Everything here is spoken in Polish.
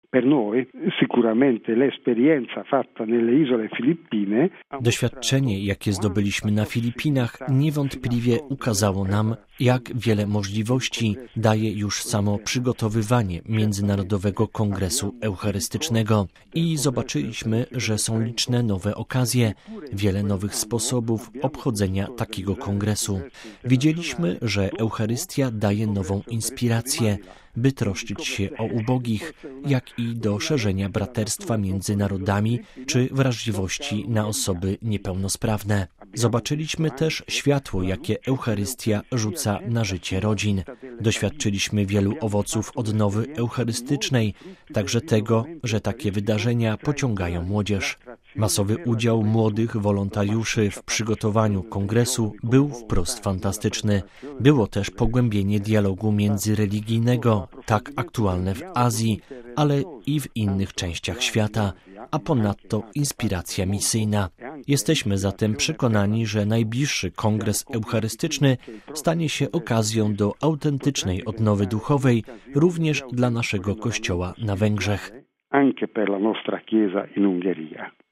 Doświadczenie, jakie zdobyliśmy na Filipinach, niewątpliwie ukazało nam, jak wiele możliwości daje już samo przygotowywanie Międzynarodowego Kongresu Eucharystycznego. I zobaczyliśmy, że są liczne nowe okazje, wiele nowych sposobów obchodzenia takiego kongresu. Widzieliśmy, że Eucharystia daje nową inspirację, by troszczyć się o ubogich, jak i do szerzenia braterstwa między narodami czy wrażliwości na osoby niepełnosprawne. Zobaczyliśmy też światło, jakie Eucharystia rzuca na życie rodzin. Doświadczyliśmy wielu owoców odnowy eucharystycznej, także tego, że takie wydarzenia pociągają młodzież. Masowy udział młodych wolontariuszy w przygotowaniu kongresu był wprost fantastyczny. Było też pogłębienie dialogu międzyreligijnego, tak aktualne w Azji, ale i w innych częściach świata, a ponadto inspiracja misyjna. Jesteśmy zatem przekonani, że najbliższy kongres eucharystyczny stanie się okazją do autentycznej odnowy duchowej również dla naszego Kościoła na Węgrzech. Anche per la nostra Chiesa in Ungheria.